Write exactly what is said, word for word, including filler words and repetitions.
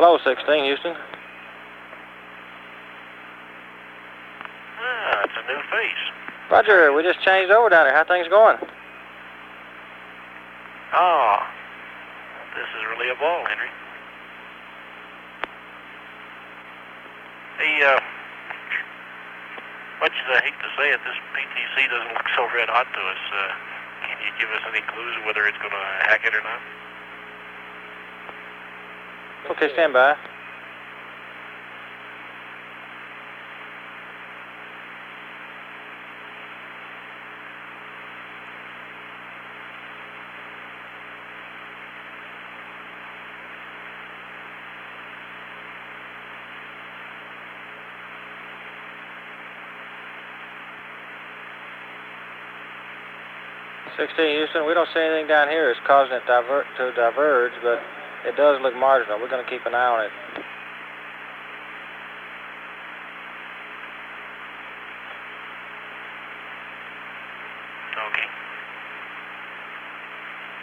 Hello, sixteen, Houston. Ah, it's a new face. Roger, we just changed over down there. How things going? Oh, this is really a ball, Henry. Hey, uh, much as I hate to say it, this P T C doesn't look so red hot to us. Uh, can you give us any clues of whether it's going to hack it or not? Okay, stand by. sixteen, Houston, we don't see anything down here that's causing it divert, to diverge, but it does look marginal. We're going to keep an eye on it.